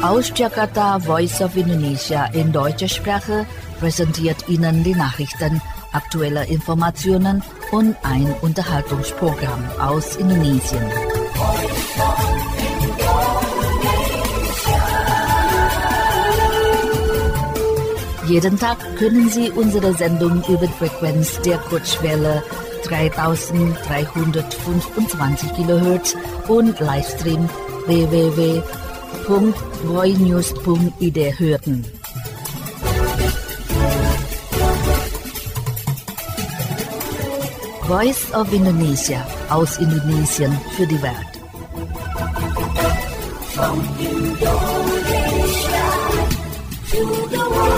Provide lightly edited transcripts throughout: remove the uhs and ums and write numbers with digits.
Aus Jakarta, Voice of Indonesia in deutscher Sprache präsentiert Ihnen die Nachrichten, aktuelle Informationen und ein Unterhaltungsprogramm aus Indonesien. Jeden Tag können Sie unsere Sendung über die Frequenz der Kurzwelle 3325 kHz und Livestream www.voinews.id hören. Voice of Indonesia aus Indonesien für die Welt. From Indonesia to the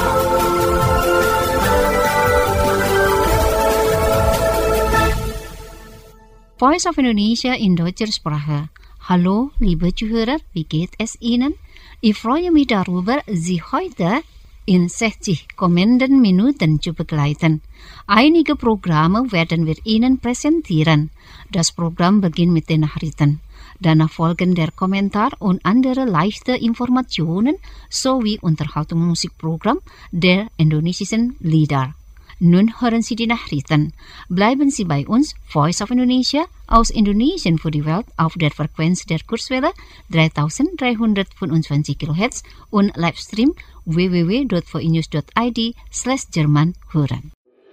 Voice of Indonesia in deutscher Sprache. Hallo, liebe Zuhörer, wie geht es Ihnen? Ich freue mich darüber, Sie heute in 60 kommenden Minuten zu begleiten. Einige Programme werden wir Ihnen präsentieren. Das Programm beginnt mit den Nachrichten. Danach folgen der Kommentar und andere leichte Informationen sowie Unterhaltungsmusikprogramm der indonesischen Lieder. Nun hören Sie die Nachrichten. Bleiben Sie bei uns, Voice of Indonesia, aus Indonesien für die Welt auf der Frequenz der Kurzwelle 3325 kHz und Livestream www.voinews.id/Jerman hören.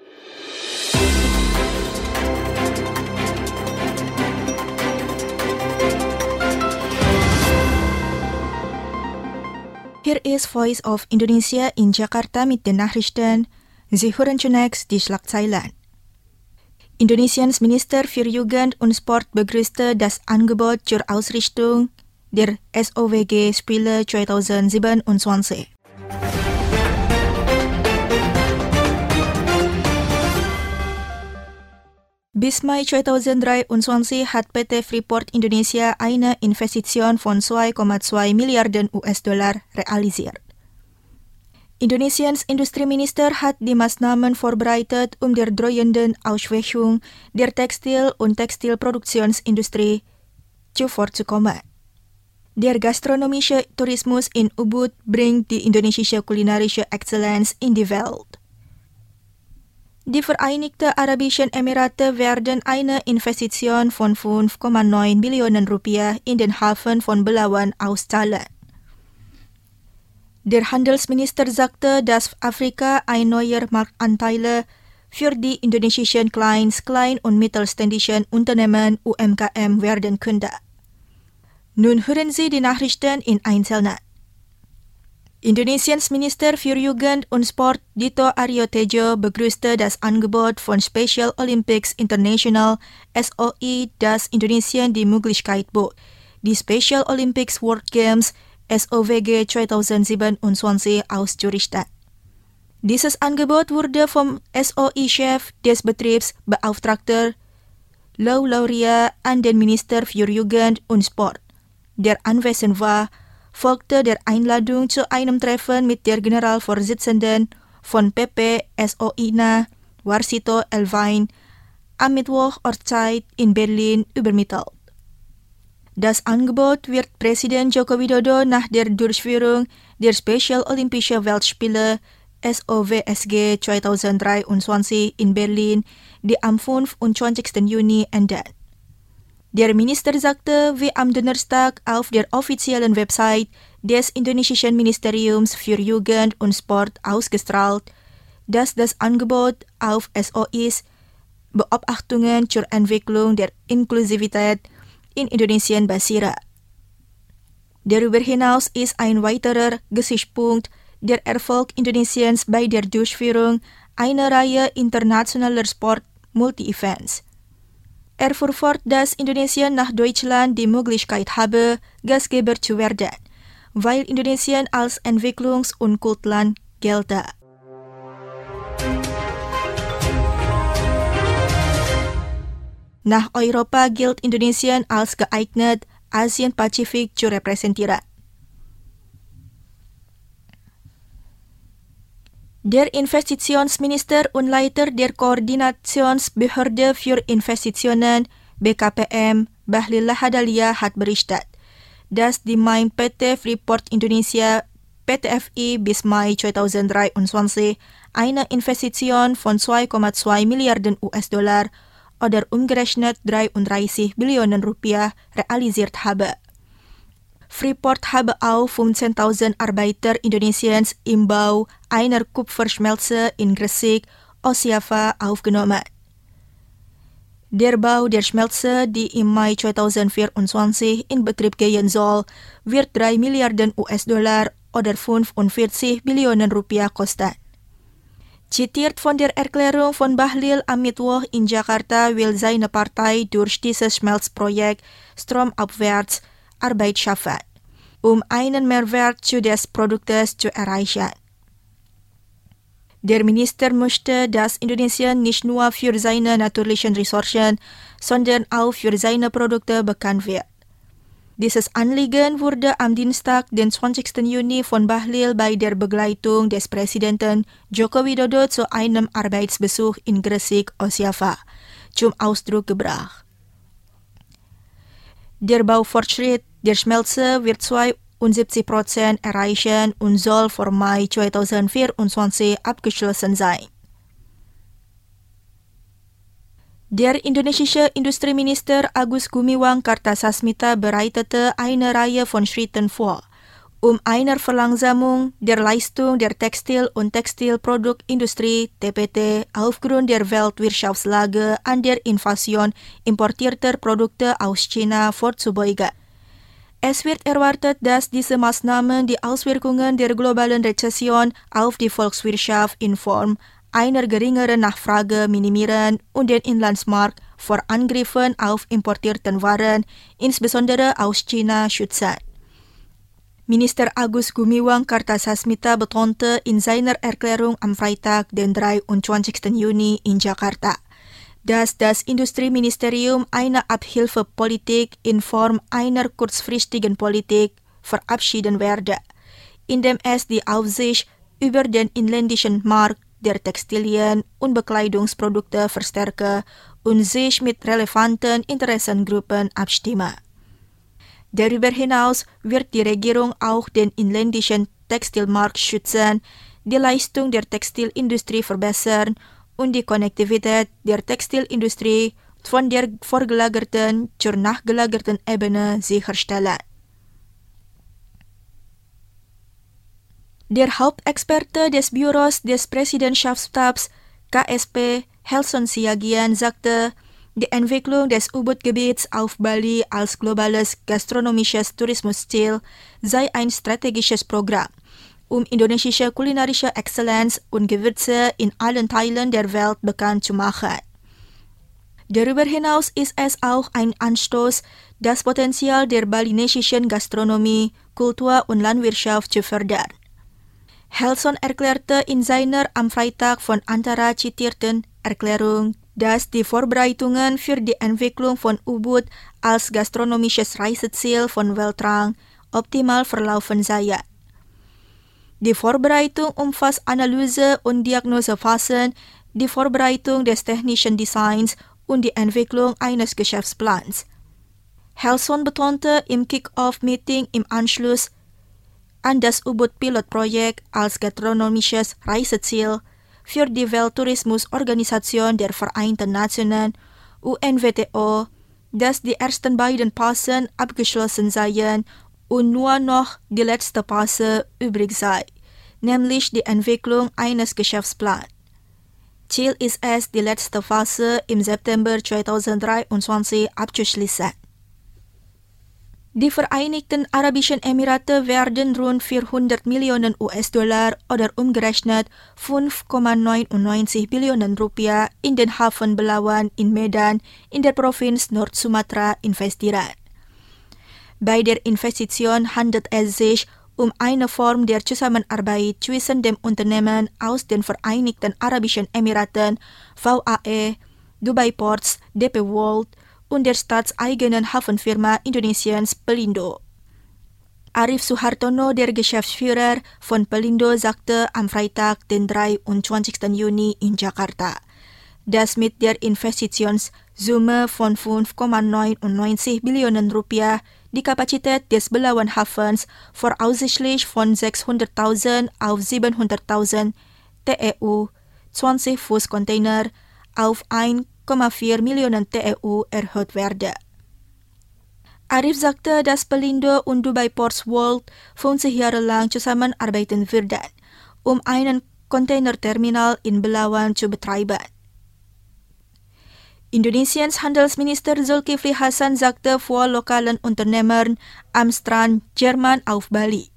Hier ist Voice of Indonesia in Jakarta mit den Nachrichten. Sie hören zunächst die Schlagzeilen. Indonesiens Minister für Jugend und Sport begrüßte das Angebot zur Ausrichtung der SOWG-Spiele 2027. Bis Mai 2023 hat PT Freeport Indonesia eine Investition von 2,2 Milliarden US-Dollar realisiert. Indonesiens Industrieminister hat die Maßnahmen vorbereitet, der drohenden Aufschwächung der Textil- und Textilproduktionsindustrie zuvorzukommen. Der gastronomische Tourismus in Ubud bringt die indonesische kulinarische Exzellenz in die Welt. Die Vereinigten Arabischen Emirate werden eine Investition von 5,9 Billionen Rupiah in den Hafen von Belawan auszahlen. Der Handelsminister sagte, dass Afrika ein neuer Marktanteil für die indonesischen Klein- und mittelständischen Unternehmen UMKM werden könnte. Nun hören Sie die Nachrichten in Einzelnen. Indonesiens Minister für Jugend und Sport Dito Aryo Tejo begrüßte das Angebot von Special Olympics International SOI, das Indonesien die Möglichkeit bot, die Special Olympics World Games SOWG 2027 auszurichten. Dieses Angebot wurde vom SOI-Chef des Betriebs Beauftragter Lau Lauria an den Minister für Jugend und Sport, der anwesend war, folgte der Einladung zu einem Treffen mit der Generalvorsitzenden von PP SOI-NA, Warsito Elvain, am Mittwoch Ortszeit in Berlin übermittelt. Das Angebot wird Präsident Joko Widodo nach der Durchführung der Special Olympische Weltspiele SOWSG 2023 in Berlin, die am 25. Juni enden. Der Minister sagte, wie am Donnerstag auf der offiziellen Website des indonesischen Ministeriums für Jugend und Sport ausgestrahlt, dass das Angebot auf SOIs Beobachtungen zur Entwicklung der Inklusivität in Indonesien basiert. Darüber hinaus ist ein weiterer Gesichtspunkt der Erfolg Indonesiens bei der Durchführung einer Reihe internationaler Sport-Multi-Events. Er fuhr fort, dass Indonesien nach Deutschland die Möglichkeit habe, Gastgeber zu werden, weil Indonesien als Entwicklungs- und Kultland gelte. Nach Europa gilt Indonesien als geeignet, Asien-Pazifik zu repräsentieren. Der Investitionsminister und Leiter der Koordinationsbehörde für Investitionen BKPM, Bahlil Lahadalia, hat berichtet, dass die Main PT Freeport Indonesia PT-FI bis Mai 2023 eine Investition von 2,2 Milliarden US-Dollar oder umgerechnet 33 Billionen Rupiah realisiert habe. Freeport habe auch 15.000 Arbeiter Indonesiens im Bau einer Kupferschmelze in Gresik, Osjava aufgenommen. Der Bau der Schmelze, die im Mai 2024 in Betrieb gehen soll, wird 3 Milliarden US-Dollar oder 45 Billionen Rupiah kosten. Zitiert von der Erklärung von Bahlil am Mittwoch in Jakarta will seine Partei durch dieses Schmelzprojekt stromabwärts Arbeit schaffen, um einen Mehrwert zu des Produktes zu erreichen. Der Minister möchte, dass Indonesien nicht nur für seine natürlichen Ressourcen, sondern auch für seine Produkte bekannt wird. Dieses Anliegen wurde am Dienstag, den 20. Juni von Bahlil bei der Begleitung des Präsidenten Joko Widodo zu einem Arbeitsbesuch in Gresik, Osjava, zum Ausdruck gebracht. Der Baufortschritt der Schmelze wird 72% erreichen und soll vor Mai 2024 abgeschlossen sein. Der indonesische Industrieminister Agus Gumiwang Kartasasmita bereitete eine Reihe von Schritten vor, um einer Verlangsamung der Leistung der Textil- und Textilproduktindustrie TPT aufgrund der Weltwirtschaftslage an der Invasion importierter Produkte aus China vorzubeugen. Es wird erwartet, dass diese Maßnahmen die Auswirkungen der globalen Rezession auf die Volkswirtschaft in Form einer geringeren Nachfrage minimieren und den Inlandsmarkt vor Angriffen auf importierten Waren, insbesondere aus China, schützen. Minister Agus Gumiwang Kartasasmita betonte in seiner Erklärung am Freitag, den 23. Juni in Jakarta, dass das Industrieministerium eine Abhilfepolitik in Form einer kurzfristigen Politik verabschieden werde, indem es die Aufsicht über den inländischen Markt der Textilien- und Bekleidungsprodukte verstärke und sich mit relevanten Interessengruppen abstimme. Darüber hinaus wird die Regierung auch den inländischen Textilmarkt schützen, die Leistung der Textilindustrie verbessern und die Konnektivität der Textilindustrie von der vorgelagerten zur nachgelagerten Ebene sicherstellen. Der Hauptexperte des Büros des Präsidentschaftsstabs KSP, Helson Siagian, sagte, die Entwicklung des U-Boot-Gebiets auf Bali als globales gastronomisches Tourismusziel sei ein strategisches Programm, um indonesische kulinarische Exzellenz und Gewürze in allen Teilen der Welt bekannt zu machen. Darüber hinaus ist es auch ein Anstoß, das Potenzial der balinesischen Gastronomie, Kultur und Landwirtschaft zu fördern. Helson erklärte in seiner am Freitag von Antara zitierten Erklärung, dass die Vorbereitungen für die Entwicklung von U-Boot als gastronomisches Reiseziel von Weltrang optimal verlaufen seien. Die Vorbereitung umfasst Analyse- und Diagnosephasen, die Vorbereitung des technischen Designs und die Entwicklung eines Geschäftsplans. Helson betonte im Kick-Off-Meeting im Anschluss an das U-Boot-Pilotprojekt als gastronomisches Reiseziel für die Welttourismusorganisation der Vereinten Nationen UNWTO, dass die ersten beiden Phasen abgeschlossen seien und nur noch die letzte Phase übrig sei, nämlich die Entwicklung eines Geschäftsplans. Ziel ist es, die letzte Phase im September 2023 abzuschließen. Die Vereinigten Arabischen Emirate werden rund 400 Millionen US-Dollar oder umgerechnet 5,99 Billionen Rupiah in den Hafen Belawan in Medan in der Provinz Nord-Sumatra investieren. Bei der Investition handelt es sich um eine Form der Zusammenarbeit zwischen dem Unternehmen aus den Vereinigten Arabischen Emiraten, VAE, Dubai Ports, DP World und der staatseigenen Hafenfirma Indonesiens Pelindo. Arif Suhartono, der Geschäftsführer von Pelindo, sagte am Freitag, den 23. Juni in Jakarta, dass mit der Investitionssumme Summe von 5,99 Billionen Rupiah die Kapazität des blauen Hafens voraussichtlich von 600.000 auf 700.000 TEU 20 Fuß Container auf 1,4 Millionen TEU erhöht werde. Arif sagte, dass Pelindo und Dubai Ports World 50 Jahre lang zusammenarbeiten würden, um einen Containerterminal in Belawan zu betreiben. Indonesiens Handelsminister Zulkifli Hasan sagte vor lokalen Unternehmern am Strand Jerman auf Bali.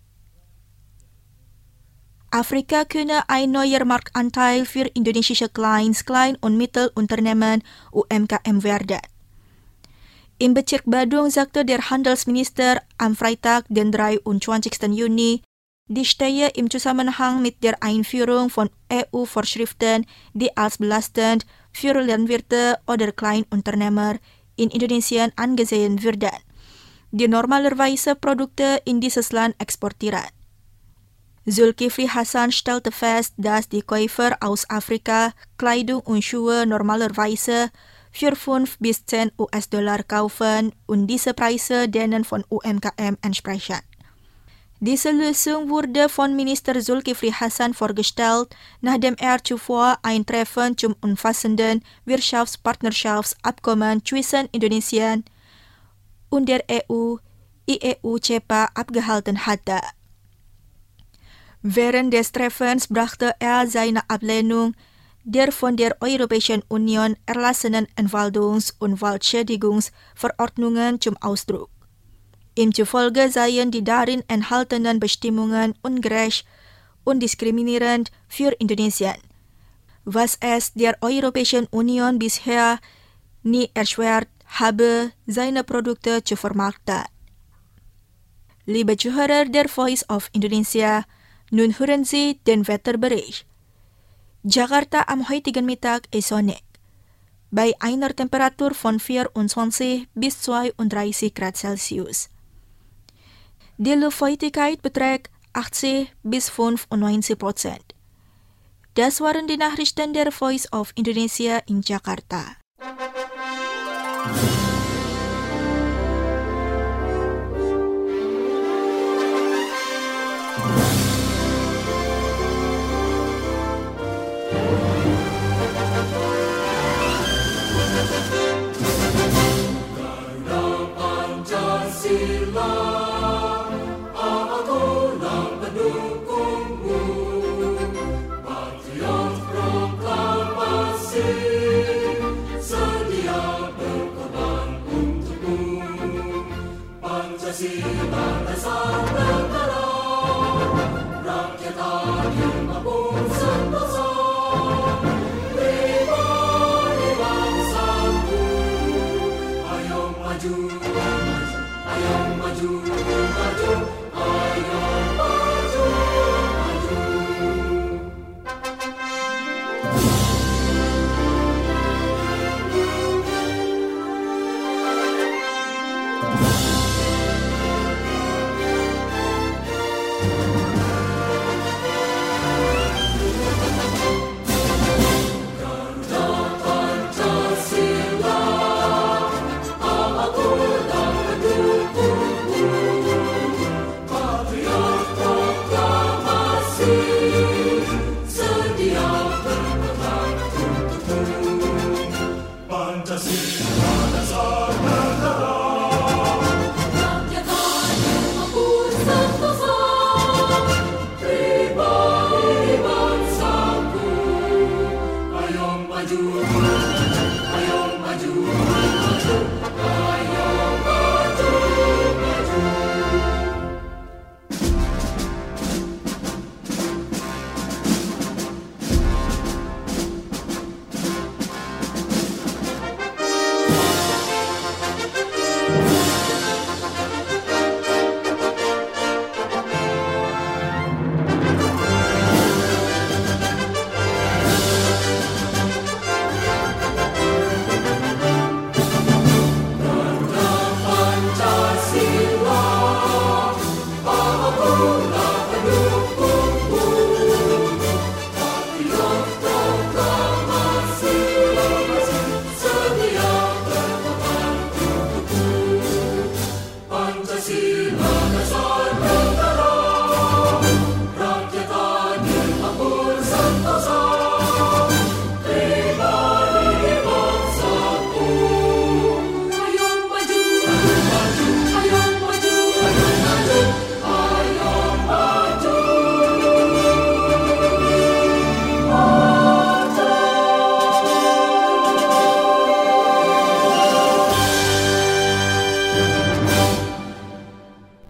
Afrika könne ein neuer Marktanteil für indonesische Klein- und Mittelunternehmen UMKM werden. Im Bezirk Badung sagte der Handelsminister am Freitag, den 23. Juni, die stehe im Zusammenhang mit der Einführung von EU-Vorschriften, die als belastend für Landwirte oder Kleinunternehmer in Indonesien angesehen würden, die normalerweise Produkte in dieses Land exportieren. Zulkifli Hasan stellte fest, dass die Käufer aus Afrika Kleidung und Schuhe normalerweise für 5 bis 10 US-Dollar kaufen und diese Preise denen von UMKM entsprechen. Diese Lösung wurde von Minister Zulkifli Hasan vorgestellt, nachdem er zuvor ein Treffen zum umfassenden Wirtschaftspartnerschaftsabkommen zwischen Indonesien und der EU, IEU-CEPA, abgehalten hatte. Während des Treffens brachte er seine Ablehnung der von der Europäischen Union erlassenen Entwaldungs- und Waldschädigungsverordnungen zum Ausdruck. Ihm zufolge seien die darin enthaltenen Bestimmungen ungerecht und diskriminierend für Indonesien, was es der Europäischen Union bisher nie erschwert habe, seine Produkte zu vermarkten. Liebe Zuhörer der Voice of Indonesia, nun hören Sie den Wetterbericht. Jakarta am heutigen Mittag ist sonnig, bei einer Temperatur von 24 bis 32 Grad Celsius. Die Luftfeuchtigkeit beträgt 80 bis 95%. Das waren die Nachrichten der Voice of Indonesia in Jakarta.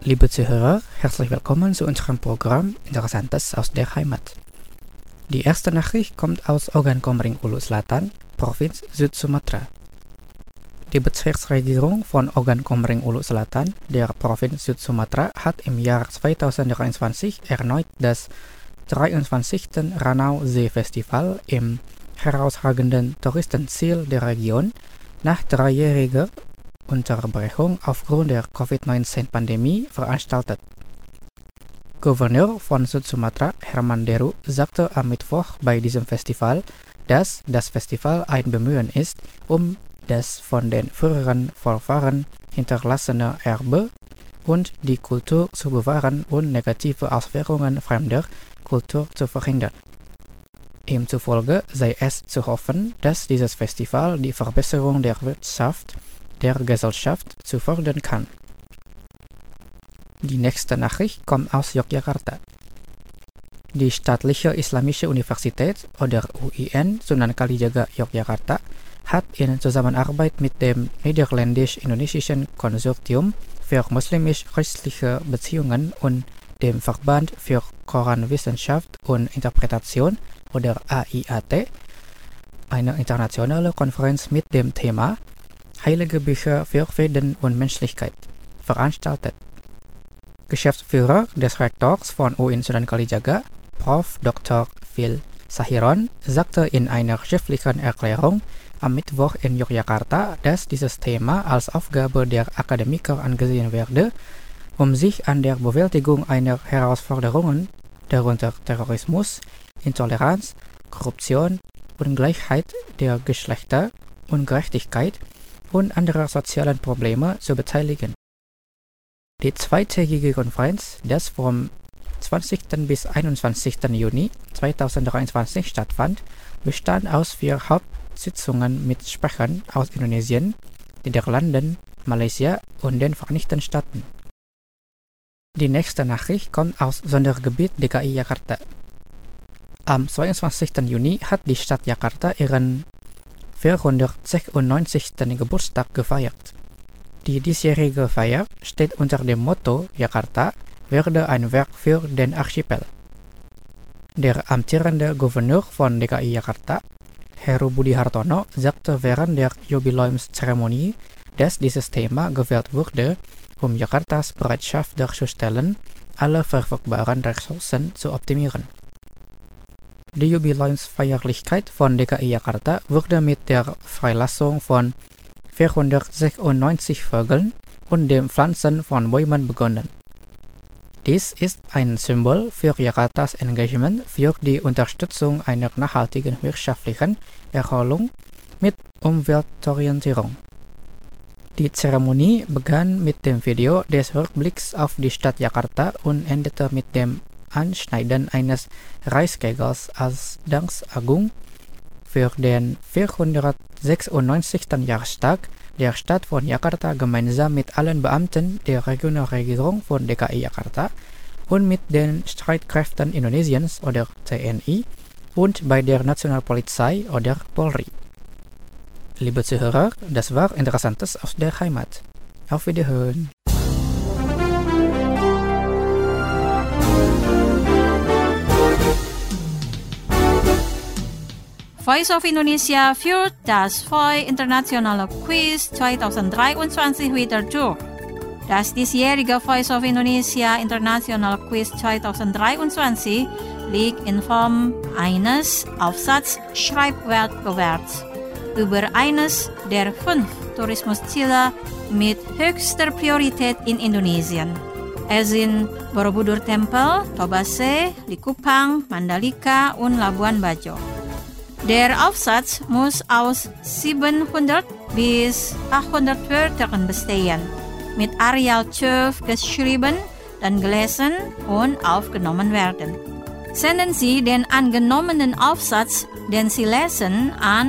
Liebe Zuhörer, herzlich willkommen zu unserem Programm Interessantes aus der Heimat. Die erste Nachricht kommt aus Ogan Komering Ulu Selatan, Provinz Süd-Sumatra. Die Bezirksregierung von Ogan Komering Ulu Selatan, der Provinz Süd-Sumatra, hat im Jahr 2023 erneut das 23. Ranau-See-Festival im herausragenden Touristenziel der Region nach 3-jähriger Unterbrechung aufgrund der Covid-19-Pandemie veranstaltet. Gouverneur von Süd-Sumatra, Herman Deru, sagte am Mittwoch bei diesem Festival, dass das Festival ein Bemühen ist, um das von den früheren Vorfahren hinterlassene Erbe und die Kultur zu bewahren und negative Auswirkungen fremder Kultur zu verhindern. Ihm zufolge sei es zu hoffen, dass dieses Festival die Verbesserung der Wirtschaft der Gesellschaft zu fördern kann. Die nächste Nachricht kommt aus Yogyakarta. Die Staatliche Islamische Universität oder UIN Sunan Kalijaga Yogyakarta hat in Zusammenarbeit mit dem Niederländisch-Indonesischen Konsortium für muslimisch-christliche Beziehungen und dem Verband für Koranwissenschaft und Interpretation oder AIAT eine internationale Konferenz mit dem Thema Heilige Bücher für Frieden und Menschlichkeit veranstaltet. Geschäftsführer des Rektors von UIN Sunan Kalijaga, Prof. Dr. Phil Sahiron, sagte in einer schriftlichen Erklärung am Mittwoch in Yogyakarta, dass dieses Thema als Aufgabe der Akademiker angesehen werde, um sich an der Bewältigung einer Herausforderungen, darunter Terrorismus, Intoleranz, Korruption, Ungleichheit der Geschlechter, Ungerechtigkeit und anderer sozialen Probleme zu beteiligen. Die zweitägige Konferenz, das vom 20. bis 21. Juni 2023 stattfand, bestand aus 4 Hauptsitzungen mit Sprechern aus Indonesien, Niederlanden, Malaysia und den Vereinigten Staaten. Die nächste Nachricht kommt aus Sondergebiet DKI Jakarta. Am 22. Juni hat die Stadt Jakarta ihren 496. Geburtstag gefeiert. Die diesjährige Feier steht unter dem Motto Jakarta werde ein Werk für den Archipel. Der amtierende Gouverneur von DKI Jakarta, Heru Budi Hartono, sagte während der Jubiläumszeremonie, dass dieses Thema gewählt wurde, um Jakartas Bereitschaft darzustellen, alle verfügbaren Ressourcen zu optimieren. Die Jubiläumsfeierlichkeit von DKI Jakarta wurde mit der Freilassung von 496 Vögeln und dem Pflanzen von Bäumen begonnen. Dies ist ein Symbol für Jakartas Engagement für die Unterstützung einer nachhaltigen wirtschaftlichen Erholung mit Umweltorientierung. Die Zeremonie begann mit dem Video des Rückblicks auf die Stadt Jakarta und endete mit dem Anschneiden eines Reiskegels als Dankagung für den 496. Jahrestag der Stadt von Jakarta gemeinsam mit allen Beamten der Regionalregierung von DKI Jakarta und mit den Streitkräften Indonesiens oder TNI und bei der Nationalpolizei oder Polri. Liebe Zuhörer, das war Interessantes aus der Heimat. Auf Wiederhören. Voice of Indonesia führt das VOI Internationale Quiz 2023 wieder durch. Das diesjährige Voice of Indonesia Internationale Quiz 2023 liegt in Form eines Aufsatz-Schreibwettbewerbs über eines der 5 Tourismusziele mit höchster Priorität in Indonesien. Es sind Borobudur Tempel, Tobase, Likupang, Mandalika und Labuan Bajo. Der Aufsatz muss aus 700 bis 800 Wörtern bestehen, mit Arial 12 geschrieben, dann gelesen und aufgenommen werden. Senden Sie den angenommenen Aufsatz, den Sie lesen, an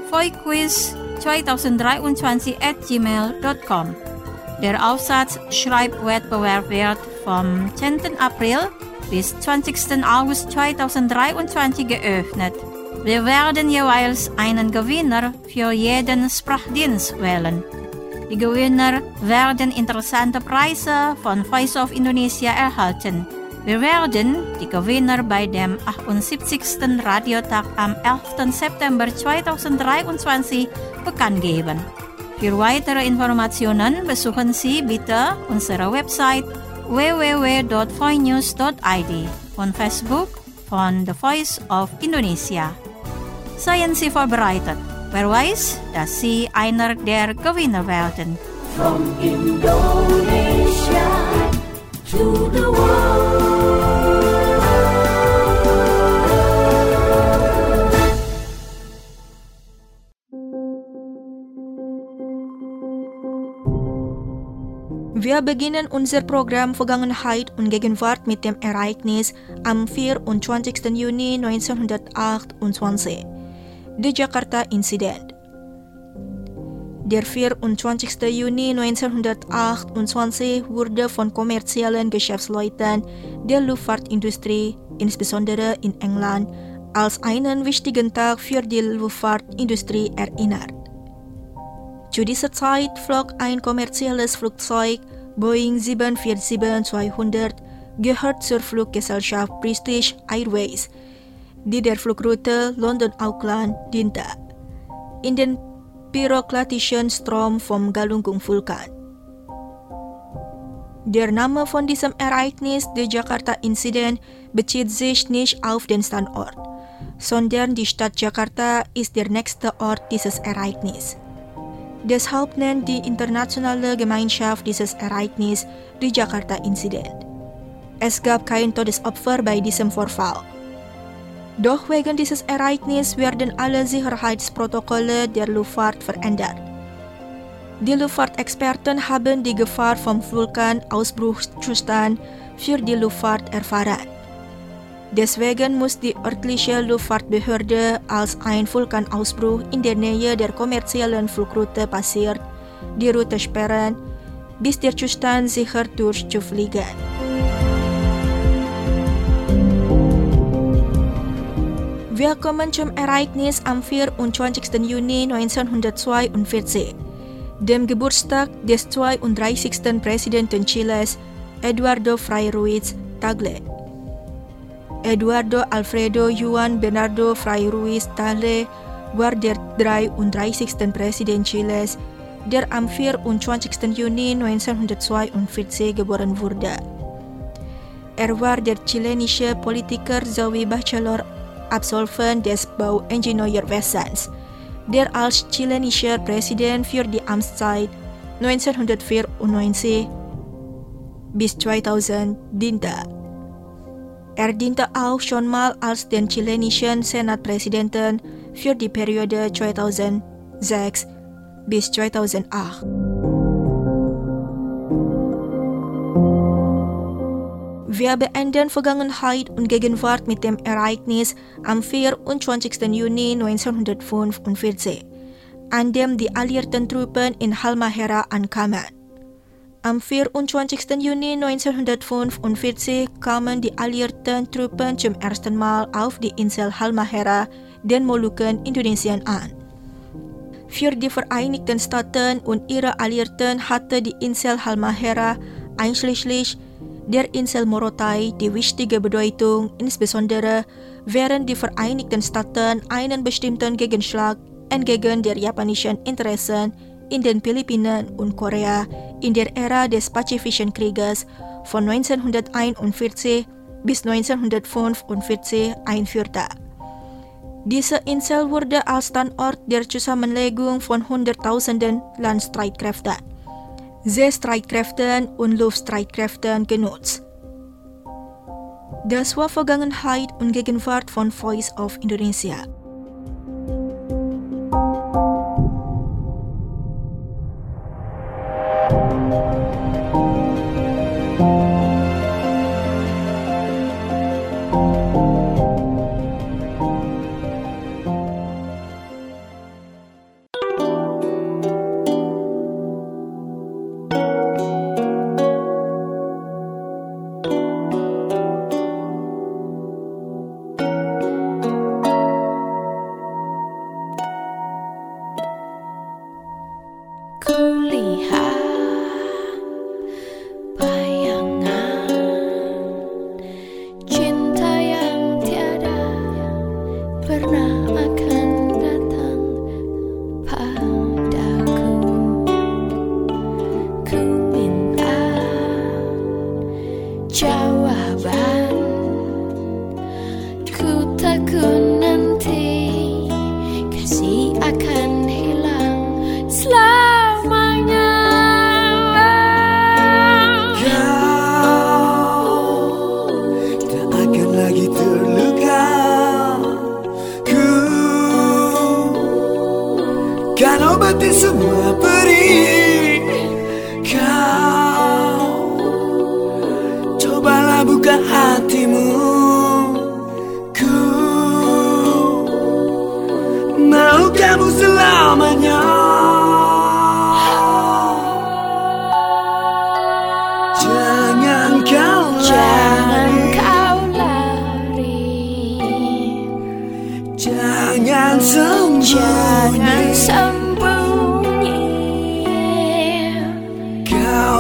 voiquiz2023@gmail.com. Der Aufsatz-Schreibwettbewerb wird vom 10. April bis 20. August 2023 geöffnet. Wir werden jeweils einen Gewinner für jeden Sprachdienst wählen. Die Gewinner werden interessante Preise von Voice of Indonesia erhalten. Wir werden die Gewinner bei dem 78. Radiotag am 11. September 2023 bekannt geben. Für weitere Informationen besuchen Sie bitte unsere Website www.voinews.id und Facebook von The Voice of Indonesia. Seien Sie vorbereitet. Wer weiß, dass Sie einer der Gewinner werden. From Indonesia to the world. Wir beginnen unser Programm Vergangenheit und Gegenwart mit dem Ereignis am 24. Juni 1928, der Jakarta-Incident. Der 24. Juni 1928 wurde von kommerziellen Geschäftsleuten der Luftfahrtindustrie, insbesondere in England, als einen wichtigen Tag für die Luftfahrtindustrie erinnert. Zu dieser Zeit flog ein kommerzielles Flugzeug, Boeing 747-200, gehört zur Fluggesellschaft British Airways, die der Flugroute London-Auckland diente, in den pyroklatischen Strom vom Galunggung-Vulkan. Der Name von diesem Ereignis, der Jakarta-Incident, bezieht sich nicht auf den Standort, sondern die Stadt Jakarta ist der nächste Ort dieses Ereignisses. Deshalb nennt die internationale Gemeinschaft dieses Ereignis die Jakarta-Incident. Es gab kein Todesopfer bei diesem Vorfall. Doch wegen dieses Ereignisses werden alle Sicherheitsprotokolle der Luftfahrt verändert. Die Luftfahrtexperten haben die Gefahr vom Vulkanausbruchszustand für die Luftfahrt erfahren. Deswegen muss die örtliche Luftfahrtbehörde, als ein Vulkanausbruch in der Nähe der kommerziellen Flugroute passiert, die Route sperren, bis der Zustand sicher durchzufliegen. Wir kommen zum Ereignis am 24. Juni 1942, dem Geburtstag des 32. Präsidenten Chiles, Eduardo Frei Ruiz Tagle. Eduardo Alfredo Juan Bernardo Frei Ruiz Tagle war der 33. Präsident Chiles, der am 24. Juni 1942 geboren wurde. Er war der chilenische Politiker sowie Bachelor-Absolvent des Bauingenieurwesens, der als chilenischer Präsident für die Amtszeit 1994 bis 2000 diente. Er diente auch schon mal als den chilenischen Senatpräsidenten für die Periode 2006 bis 2008. Wir beenden Vergangenheit und Gegenwart mit dem Ereignis am 24. Juni 1945, an dem die alliierten Truppen in Halmahera ankamen. Am 24. Juni 1945 kamen die alliierten Truppen zum ersten Mal auf die Insel Halmahera, den Molukken, Indonesien an. Für die Vereinigten Staaten und ihre Alliierten hatte die Insel Halmahera einschließlich der Insel Morotai die wichtige Bedeutung, insbesondere während die Vereinigten Staaten einen bestimmten Gegenschlag entgegen der japanischen Interessen in den Philippinen und Korea in der Ära des Pazifischen Krieges von 1941 bis 1945 einführte. Diese Insel wurde als Standort der Zusammenlegung von Hunderttausenden Landstreitkräften, Seestreitkräften und Luftstreitkräften genutzt. Das war Vergangenheit und Gegenwart von Voice of Indonesia.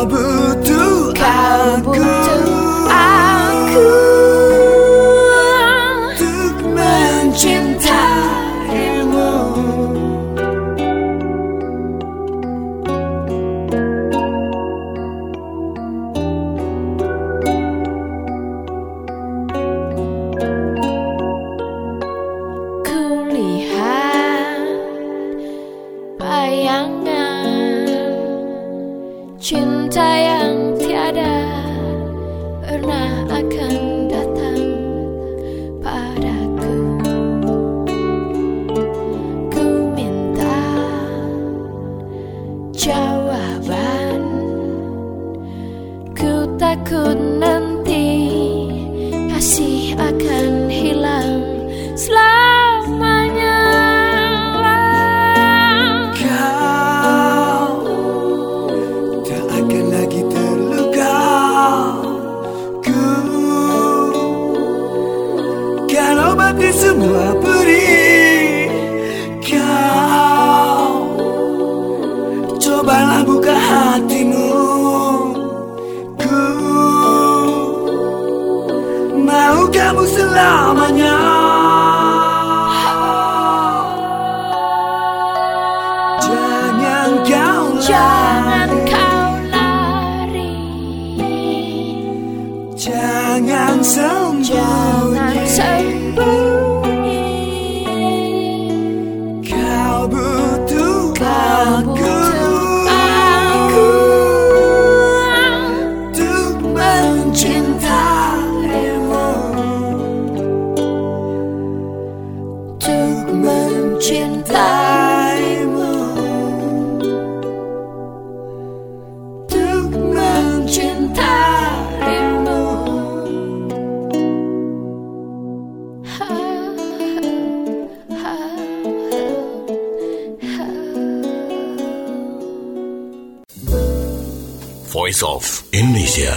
butuh aku untuk mencintaimu. Kulihat bayangan cinta yang tiada pernah akan datang padaku. Ku minta jawaban, ku takut nanti kasih akan hilang selamanya. Semua perih, kau cobalah buka hatimu. Ku mau kamu selamanya. Jangan kau lari, jangan sembunyi. Voice of Indonesia.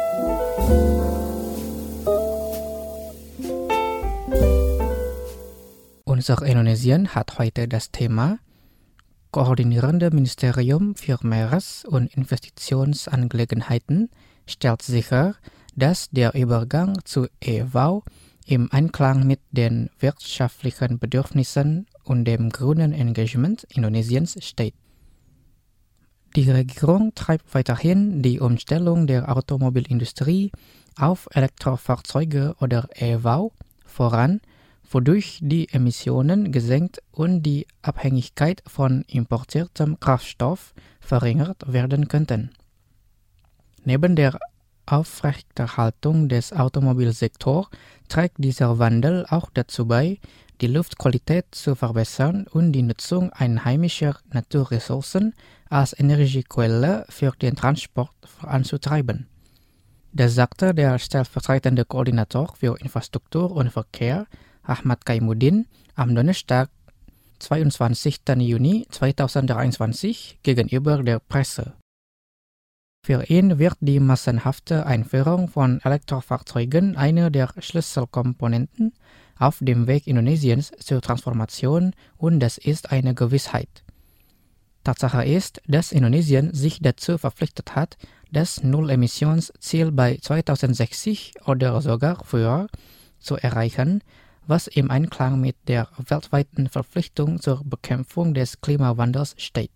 Unser Indonesian hat heute das Thema Koordinierende Ministerium für Meeres- und Investitionsangelegenheiten stellt sicher, dass der Übergang zu EV im Einklang mit den wirtschaftlichen Bedürfnissen und dem grünen Engagement Indonesiens steht. Die Regierung treibt weiterhin die Umstellung der Automobilindustrie auf Elektrofahrzeuge oder EV voran, wodurch die Emissionen gesenkt und die Abhängigkeit von importiertem Kraftstoff verringert werden könnten. Neben der Aufrechterhaltung des Automobilsektors trägt dieser Wandel auch dazu bei, die Luftqualität zu verbessern und die Nutzung einheimischer Naturressourcen als Energiequelle für den Transport voranzutreiben. Das sagte der stellvertretende Koordinator für Infrastruktur und Verkehr, Ahmad Kaimuddin, am Donnerstag, 22. Juni 2023 gegenüber der Presse. Für ihn wird die massenhafte Einführung von Elektrofahrzeugen eine der Schlüsselkomponenten auf dem Weg Indonesiens zur Transformation und das ist eine Gewissheit. Tatsache ist, dass Indonesien sich dazu verpflichtet hat, das Null-Emissionsziel bei 2060 oder sogar früher zu erreichen, was im Einklang mit der weltweiten Verpflichtung zur Bekämpfung des Klimawandels steht.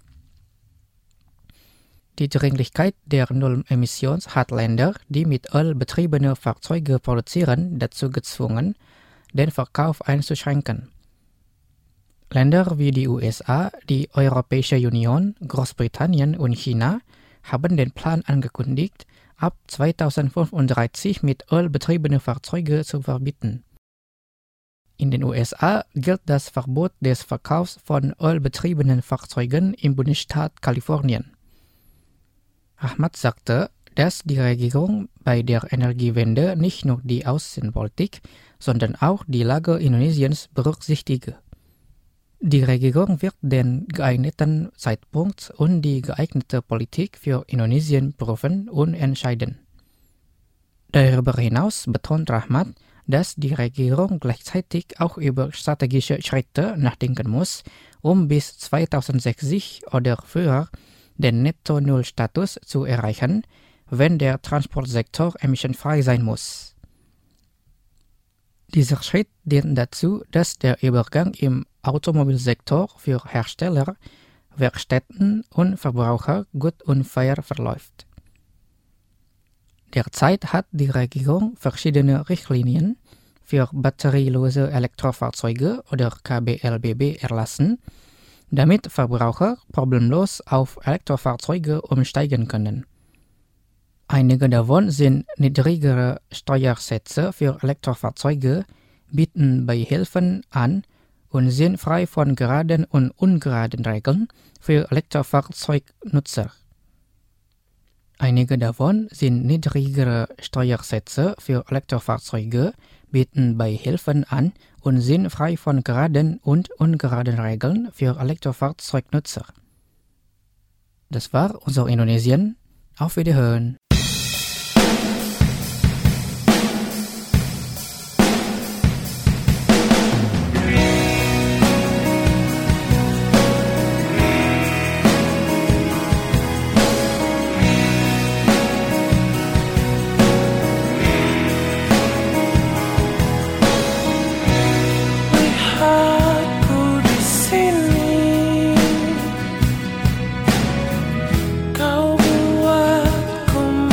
Die Dringlichkeit der Null-Emissions hat Länder, die mit Öl betriebene Fahrzeuge produzieren, dazu gezwungen, den Verkauf einzuschränken. Länder wie die USA, die Europäische Union, Großbritannien und China haben den Plan angekündigt, ab 2035 mit Öl betriebene Fahrzeuge zu verbieten. In den USA gilt das Verbot des Verkaufs von ölbetriebenen Fahrzeugen im Bundesstaat Kalifornien. Ahmad sagte, dass die Regierung bei der Energiewende nicht nur die Außenpolitik, sondern auch die Lage Indonesiens berücksichtige. Die Regierung wird den geeigneten Zeitpunkt und die geeignete Politik für Indonesien prüfen und entscheiden. Darüber hinaus betont Ahmad, dass die Regierung gleichzeitig auch über strategische Schritte nachdenken muss, um bis 2060 oder früher den Netto-Null-Status zu erreichen, wenn der Transportsektor emissionsfrei sein muss. Dieser Schritt dient dazu, dass der Übergang im Automobilsektor für Hersteller, Werkstätten und Verbraucher gut und fair verläuft. Derzeit hat die Regierung verschiedene Richtlinien für batterielose Elektrofahrzeuge oder KBLBB erlassen, damit Verbraucher problemlos auf Elektrofahrzeuge umsteigen können. Einige davon sind niedrigere Steuersätze für Elektrofahrzeuge, bieten Beihilfen an und sind frei von geraden und ungeraden Regeln für Elektrofahrzeugnutzer. Einige davon sind niedrigere Steuersätze für Elektrofahrzeuge, bieten Beihilfen an und sind frei von geraden und ungeraden Regeln für Elektrofahrzeugnutzer. Das war unser Indonesien. Auf Wiederhören. Kau buatku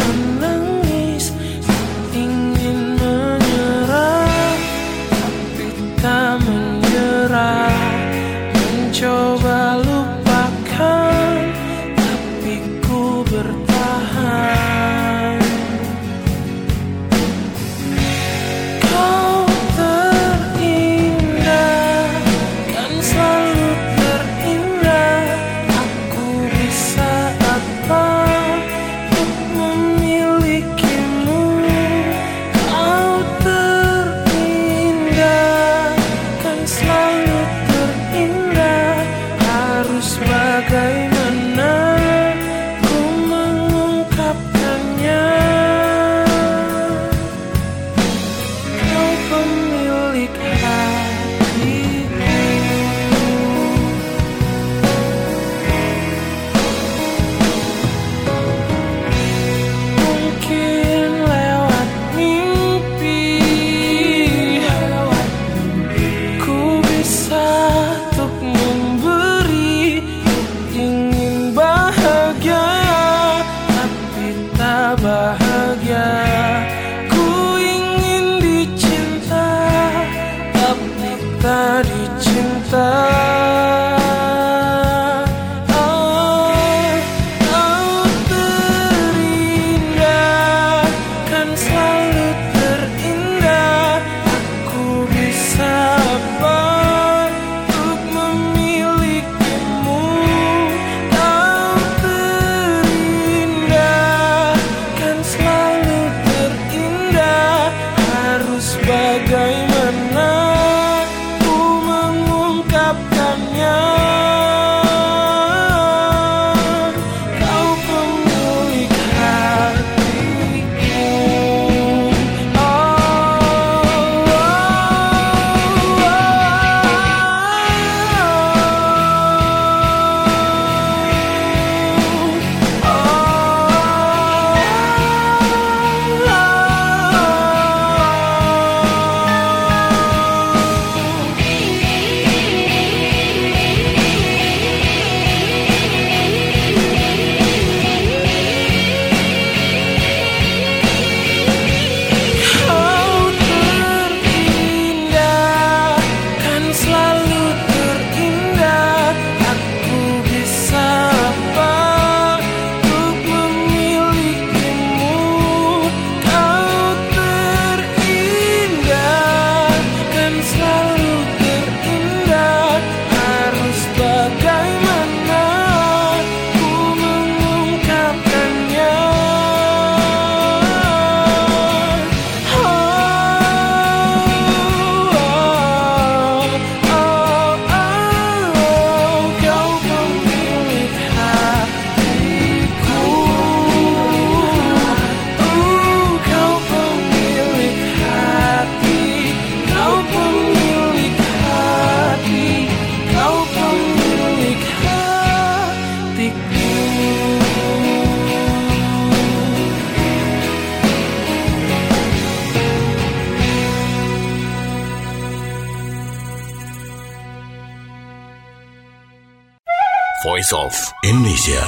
Voice of Indonesia.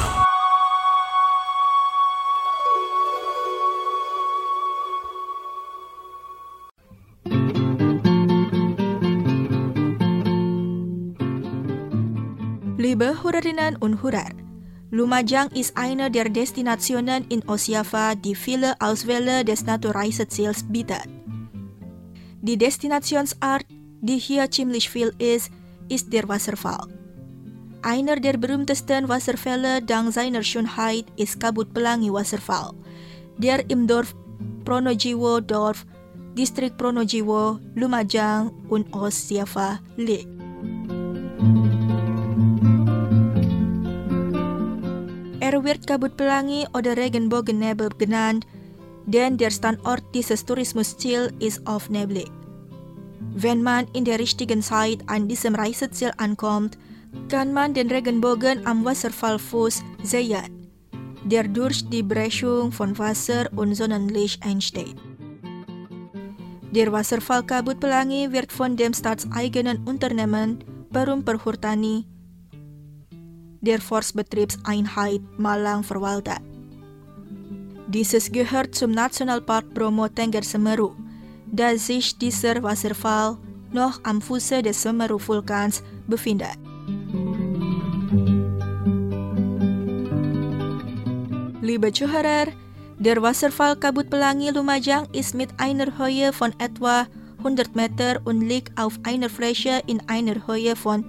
Liebe Hörerinnen und Hörer, Lumajang ist eine der Destinationen in Ostjava, die viele Auswähler des Naturreiseziels bietet. Die Destinationsart, die hier ziemlich viel ist der Wasserfall. Einer der berühmtesten Wasserfälle dank seiner Schönheit ist Kabut Pelangi Wasserfall, der im Dorf Pronojiwo Distrik Pronojiwo, Lumajang und Ostjava liegt. Wird Kabut Pelangi oder Regenbogennebel genannt, denn der Standort dieses Tourismusziels ist oft neblig. Wenn man in der richtigen Zeit an diesem Reiseziel ankommt, kann man den Regenbogen am Wasserfallfuß sehen, der durch die Brechung von Wasser und Sonnenlicht entsteht. Der Wasserfall Kabut Pelangi wird von dem staatseigenen Unternehmen Perum Perhutani der Forstbetriebseinheit Malang verwaltet. Dieses gehört zum Nationalpark Bromo Tengger Semeru, da sich dieser Wasserfall noch am Fuße des Semeru-Vulkans befindet. Liebe Zuhörer, der Wasserfall Kabut Pelangi Lumajang ist mit einer Höhe von etwa 100 Meter und liegt auf einer Fläche in einer Höhe von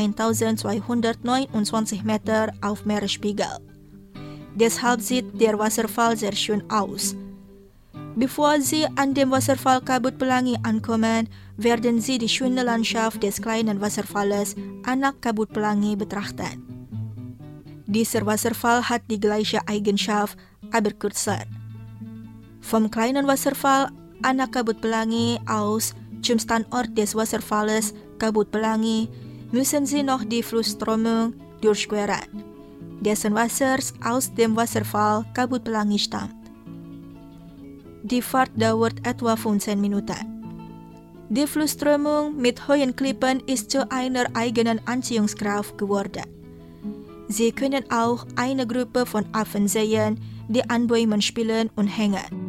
1229 Meter auf Meeresspiegel. Deshalb sieht der Wasserfall sehr schön aus. Bevor Sie an dem Wasserfall Kabut Pelangi ankommen, werden Sie die schöne Landschaft des kleinen Wasserfalles Anak Kabut Pelangi betrachten. Dieser Wasserfall hat die gleiche Eigenschaft, aber kürzer. Vom kleinen Wasserfall Anak Kabut Pelangi aus zum Standort des Wasserfalles Kabut Pelangi müssen Sie noch die Flussströmung durchqueren, dessen Wasser aus dem Wasserfall Kabut Pelangi stammt. Die Fahrt dauert etwa 15 Minuten. Die Flussströmung mit hohen Klippen ist zu einer eigenen Anziehungskraft geworden. Sie können auch eine Gruppe von Affen sehen, die an Bäumen spielen und hängen.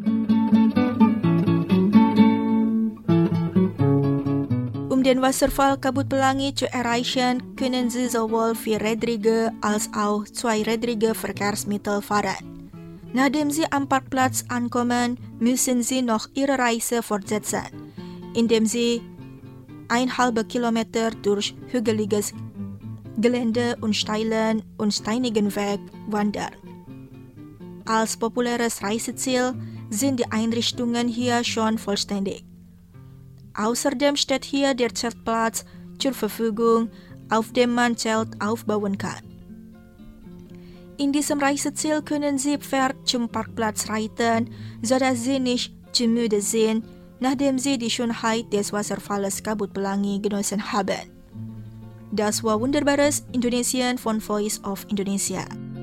Um den Wasserfall Kabut Pelangi zu erreichen, können Sie sowohl vierrädrige als auch zweirädrige Verkehrsmittel fahren. Nachdem Sie am Parkplatz ankommen, müssen Sie noch Ihre Reise fortsetzen, indem Sie 1,5 Kilometer durch hügeliges Gelände und steilen und steinigen Weg wandern. Als populäres Reiseziel sind die Einrichtungen hier schon vollständig. Außerdem steht hier der Zeltplatz zur Verfügung, auf dem man Zelt aufbauen kann. In diesem Reiseziel können Sie Pferd zum Parkplatz reiten, sodass Sie nicht zu müde sind, nachdem Sie die Schönheit des Wasserfalles Kabut Pelangi genossen haben. Das war wunderbares Indonesien von Voice of Indonesia.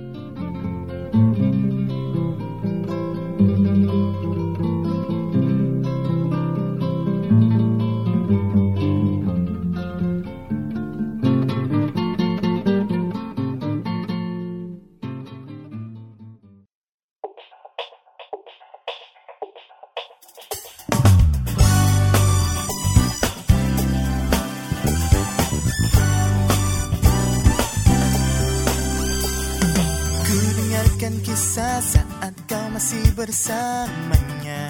Kisah saat kau masih bersamanya,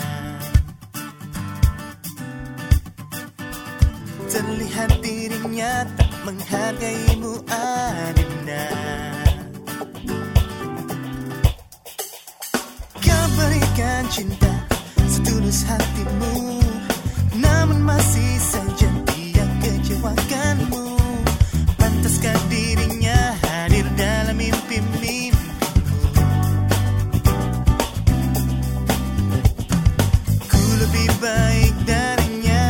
terlihat dirinya tak menghargaimu adina. Kau berikan cinta setulus hatimu, namun masih saja dia kecewakanmu. Pantaskah dirinya hadir dalam mimpi-mimpi? Baik darinya,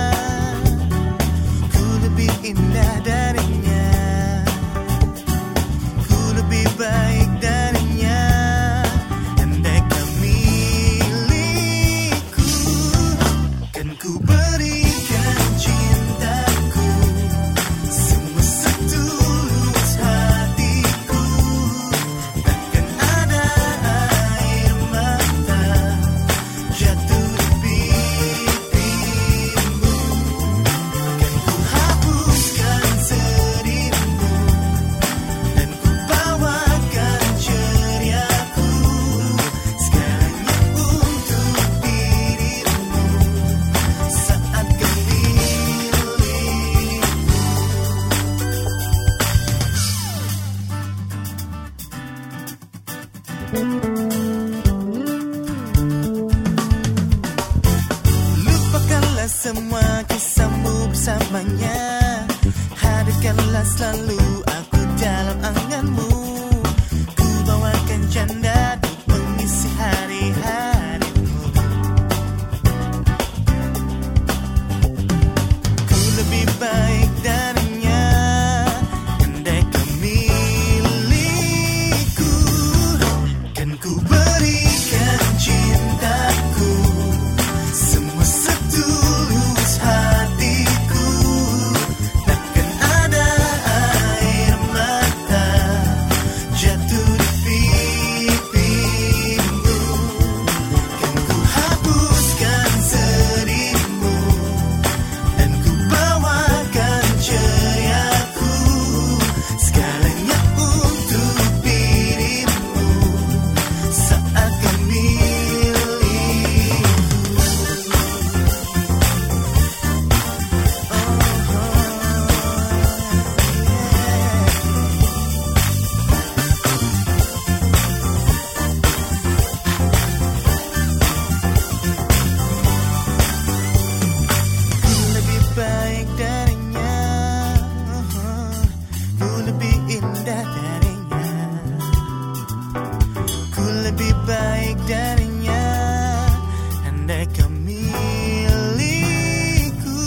ku lebih indah darinya, ku lebih baik darinya. Andai kau milikku, kan ku berikan cintaku telah selalu aku dalam anganmu. Ku bawakan canda untuk mengisi hari-harimu. Ku lebih baik darinya, andai kau milikku. Kan ku berikan cintaku, semua setulus hatiku. Takkan ada air mata jatuh di pipimu. Kan ku hapuskan sedihmu, dan ku bawakan ceyaku. Segalanya untuk dirimu saat kau milikku. Ku lebih baik darinya, ku lebih indah darinya. Ku lebih baik darinya, andai kau milikku.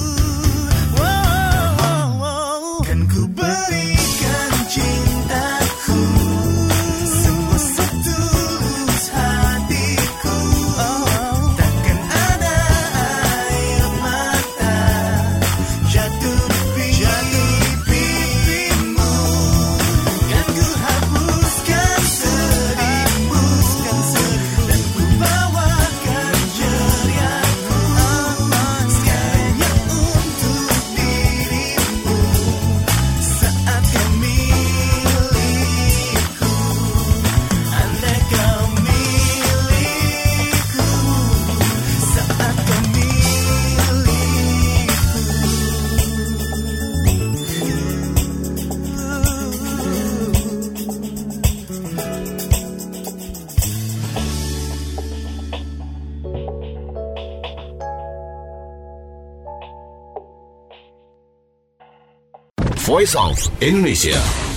Kan ku berikan cintaku, semua setulus hatiku. Takkan ada air mata jatuh di pipimu. Kan ku hapuskan sedihmu, dan ku bawakan ceriaku. Segalanya untuk dirimu saat kau milikku. Andai kau milikku, saat kau Voice of Indonesia.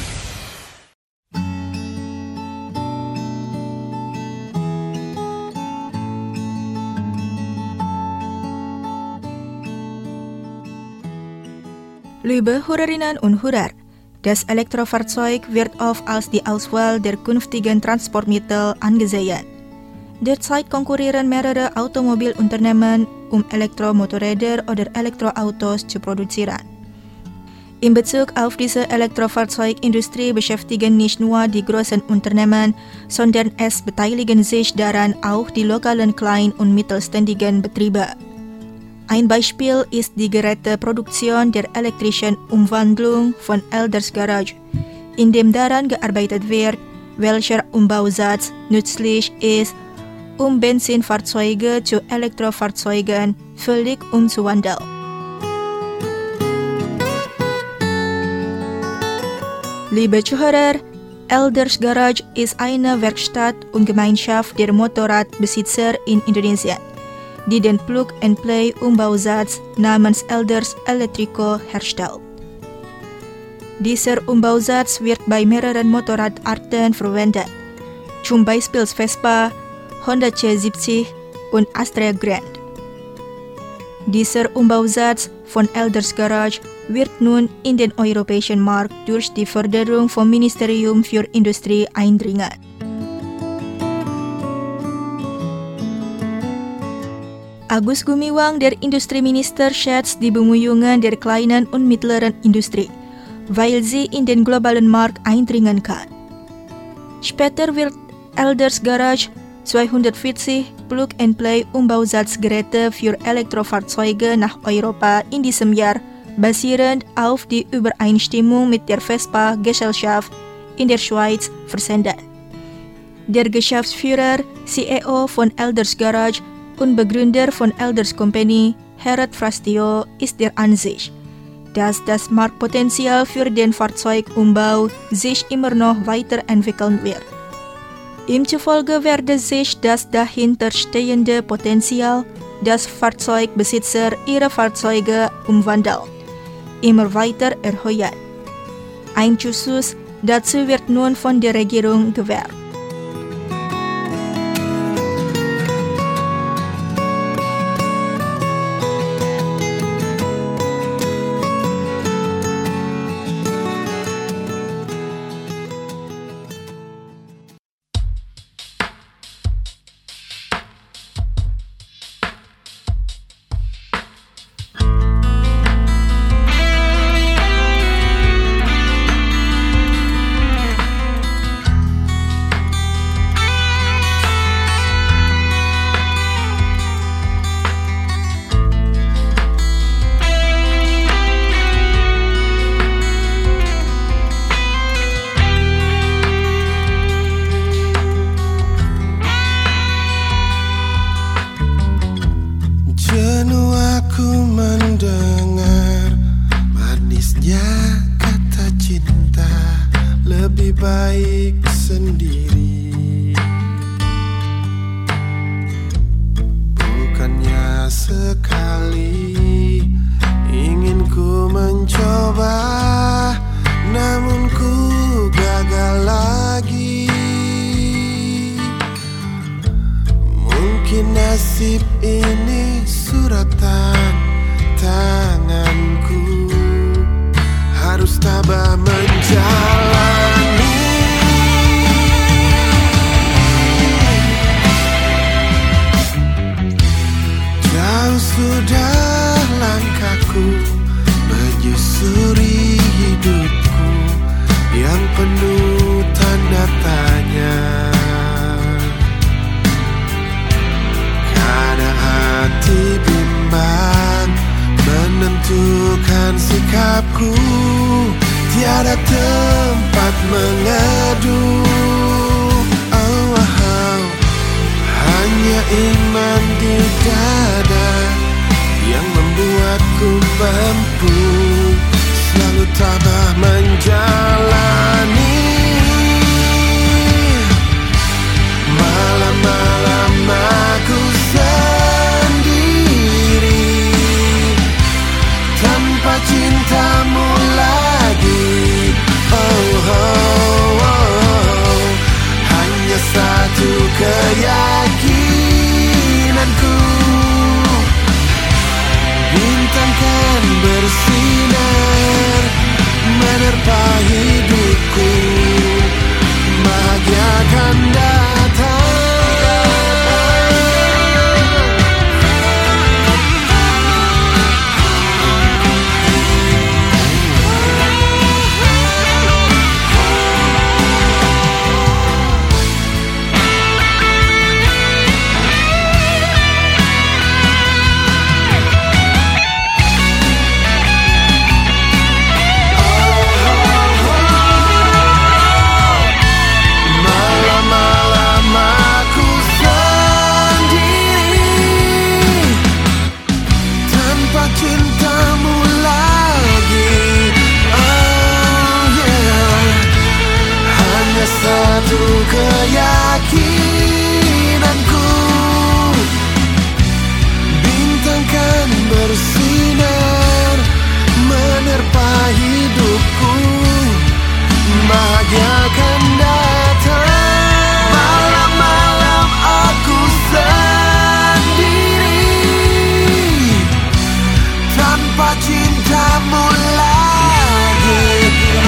Liebe Hörerinnen und Hörer, das Elektrofahrzeug wird oft als die Auswahl der künftigen Transportmittel angesehen. Derzeit konkurrieren mehrere Automobilunternehmen, Elektromotorräder oder Elektroautos zu produzieren. In Bezug auf diese Elektrofahrzeugindustrie beschäftigen nicht nur die großen Unternehmen, sondern es beteiligen sich daran auch die lokalen kleinen und mittelständigen Betriebe. Ein Beispiel ist die Geräteproduktion der elektrischen Umwandlung von Elders Garage, in dem daran gearbeitet wird, welcher Umbausatz nützlich ist, um Benzinfahrzeuge zu Elektrofahrzeugen völlig umzuwandeln. Liebe Zuhörer, Elders Garage ist eine Werkstatt und Gemeinschaft der Motorradbesitzer in Indonesien, die den Plug-and-Play-Umbausatz namens Elders Electrico herstellt. Dieser Umbausatz wird bei mehreren Motorradarten verwendet, zum Beispiel Vespa, Honda C70 und Astrea Grand. Dieser Umbausatz von Elders Garage wird nun in den europäischen Markt durch die Förderung vom Ministerium für Industrie eindringen. Agus Gumiwang, der Industrieminister, schätzt die Bemühungen der kleinen und mittleren Industrie, weil sie in den globalen Markt eindringen kann. Später wird Elders Garage 240 Plug-and-Play-Umbausatzgeräte für Elektrofahrzeuge nach Europa in diesem Jahr basierend auf die Übereinstimmung mit der Vespa-Gesellschaft in der Schweiz versenden. Der Geschäftsführer, CEO von Elders Garage und Begründer von Elders Company, Herod Frastio, ist der Ansicht, dass das Marktpotenzial für den Fahrzeugumbau sich immer noch weiterentwickeln wird. Ihm zufolge werde sich das dahinterstehende Potenzial, das Fahrzeugbesitzer ihre Fahrzeuge umwandeln, immer weiter erhöhen. Ein Justus, dazu wird nun von der Regierung gewährt. Nasib ini suratan tanganku, harus tabah menjalani. Jauh sudah langkahku menyusuri hidupku yang penuh tanda tanya. Hati bimbang menentukan sikapku, tiada tempat mengadu. Hanya iman di dada yang membuatku mampu selalu tabah menjalani. Malam-malam aku tanpa cintamu lagi, hanya satu keyakinanku, bintang kan bersinar menerpa hidupku, bahagia akan datang. Keyakinanku, bintang kan bersinar menerpa hidupku, bahagia akan datang. Malam-malam aku sendiri tanpa cintamu lagi.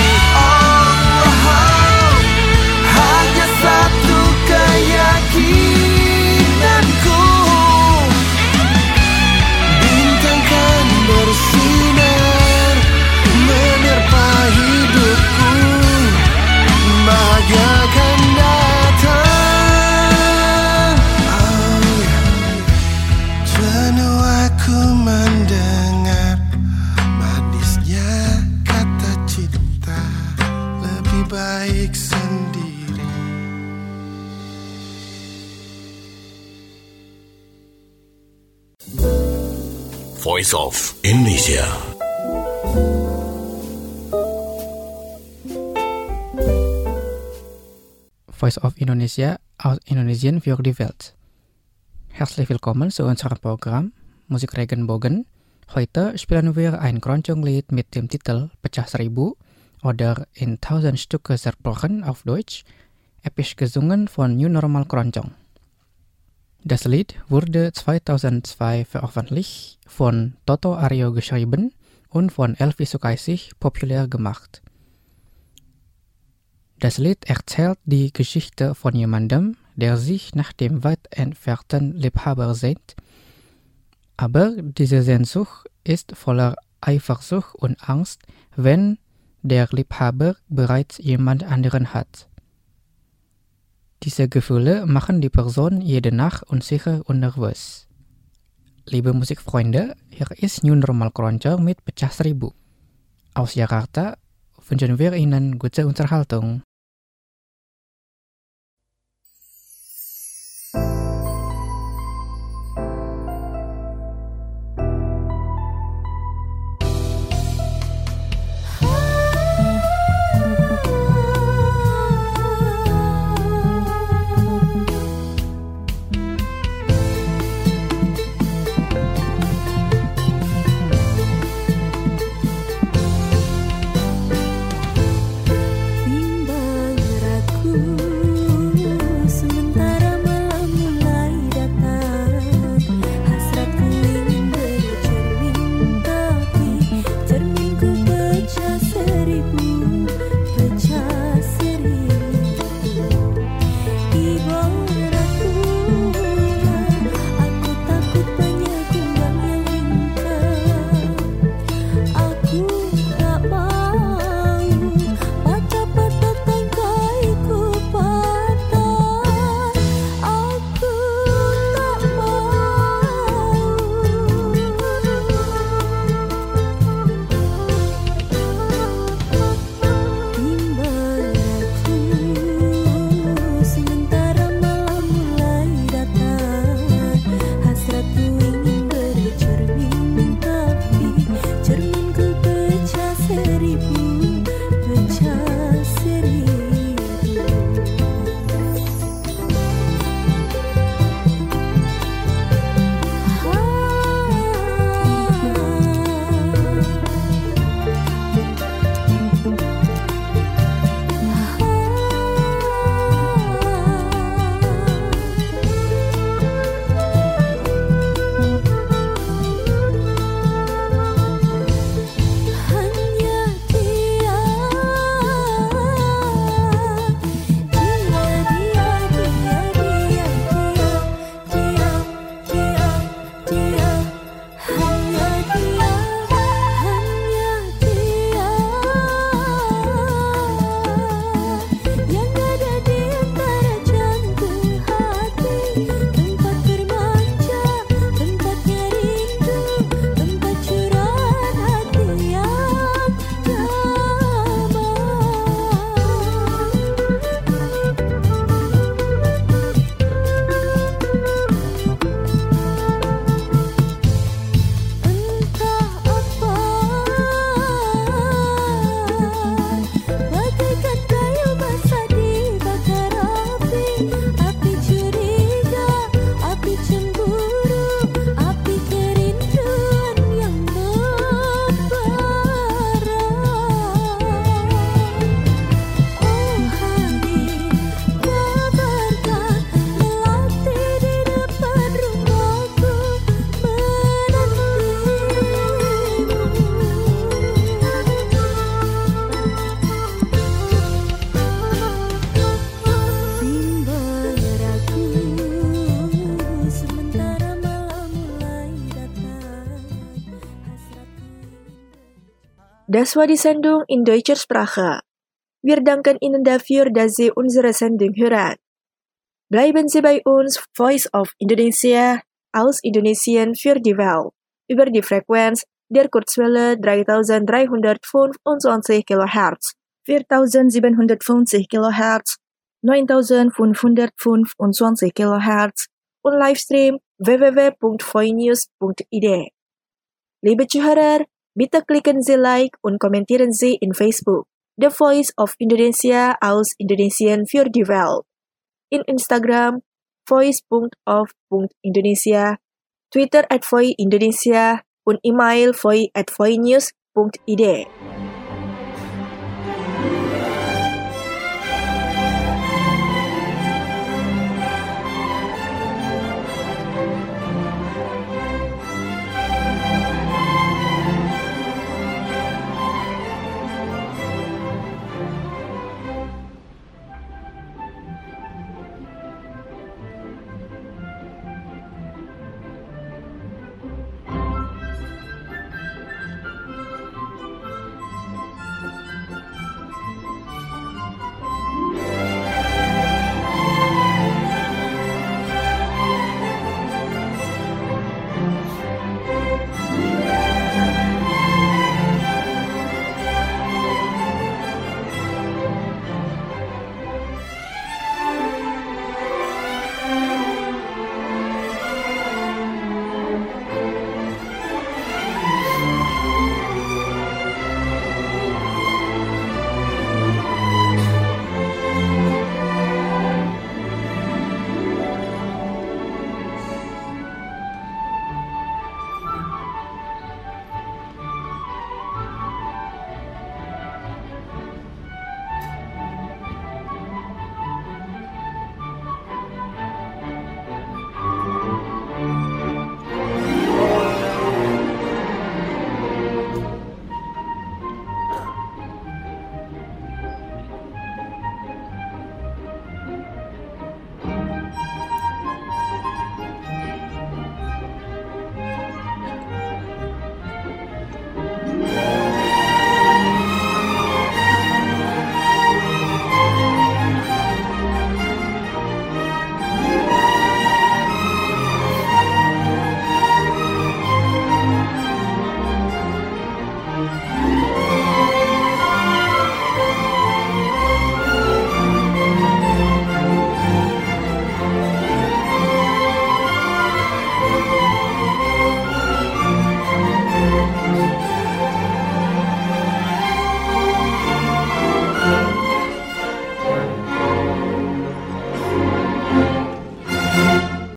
Satu keyakinanku, bintang kan bersinar menerpa hidupku, bahagia akan datang. Jenuh aku mendengar manisnya kata cinta, lebih baik sendiri. Voice of Indonesia. Voice of Indonesia aus Indonesian für die Welt. Herzlich willkommen zu unserem Programm Musik Regenbogen. Heute spielen wir ein Keroncong-Lied mit dem Titel Pecah Seribu oder in 1000 Stücke zerbrochen auf Deutsch, episch gesungen von New Normal Keroncong. Das Lied wurde 2002 veröffentlicht, von Toto Aryo geschrieben und von Elvi Sukaisih populär gemacht. Das Lied erzählt die Geschichte von jemandem, der sich nach dem weit entfernten Liebhaber sehnt, aber diese Sehnsucht ist voller Eifersucht und Angst, wenn der Liebhaber bereits jemand anderen hat. Diese Gefühle machen die Person jede Nacht unsicher und nervös. Liebe Musikfreunde, hier ist New Normal Keroncong mit Pecah Seribu. Aus Jakarta wünschen wir Ihnen gute Unterhaltung. Das war die Sendung in deutscher Sprache. Wir danken Ihnen dafür, dass Sie unsere Sendung hören. Bleiben Sie bei uns, Voice of Indonesia, aus Indonesien für die Welt, über die Frequenz der Kurzwelle 3325 kHz, 4750 kHz, 9525 kHz und Livestream www.voinews.id. Liebe Zuhörer, bitte klicken Sie Like und kommentieren Sie in Facebook, The Voice of Indonesia aus Indonesien für die Welt. In Instagram, voice.of.indonesia, Twitter @voiindonesia und E-Mail voi@voinews.id.